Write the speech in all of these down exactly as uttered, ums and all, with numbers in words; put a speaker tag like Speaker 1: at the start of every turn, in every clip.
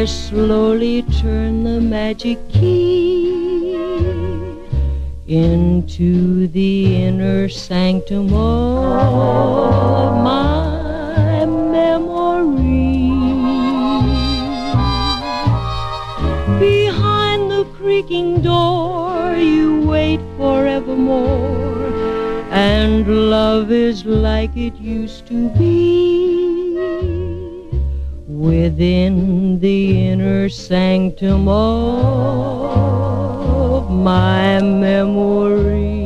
Speaker 1: I slowly turn the magic key into the inner sanctum of my memory. Behind the creaking door you wait forevermore, and love is like it used to be within the inner sanctum of my memory.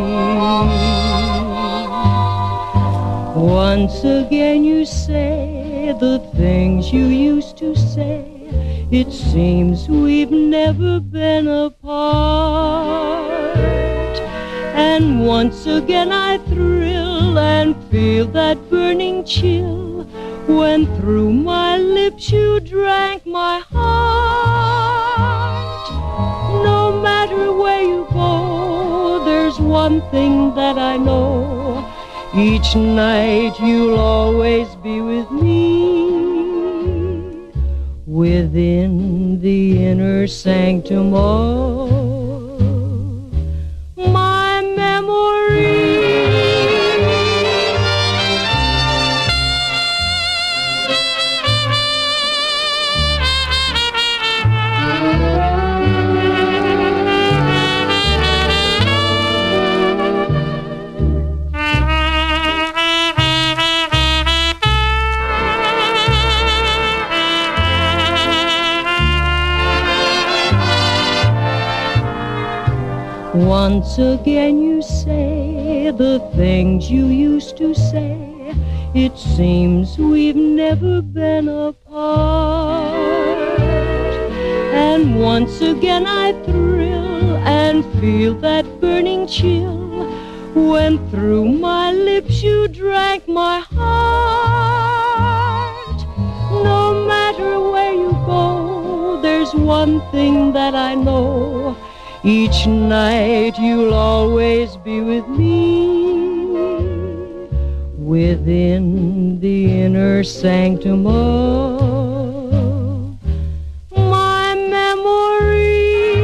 Speaker 1: Once again you say the things you used to say. It seems we've never been apart. And once again I thrill and feel that burning chill when through my lips you drank my heart. No matter where you go, there's one thing that I know. Each night you'll always be with me within the inner sanctum of my memory. Once again you say the things you used to say. It seems we've never been apart. And once again I thrill and feel that burning chill when through my lips you drank my heart. No matter where you go, there's one thing that I know. Each night you'll always be with me within the inner sanctum of my memory.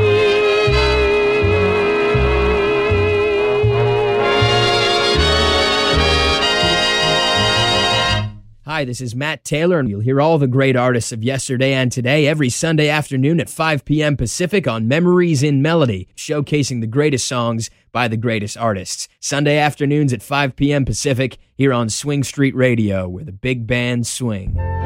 Speaker 2: Hi, this is Matt Taylor, and you'll hear all the great artists of yesterday and today every Sunday afternoon at five p.m. Pacific on Memories in Melody, showcasing the greatest songs by the greatest artists. Sunday afternoons at five p.m. Pacific here on Swing Street Radio, where the big bands swing.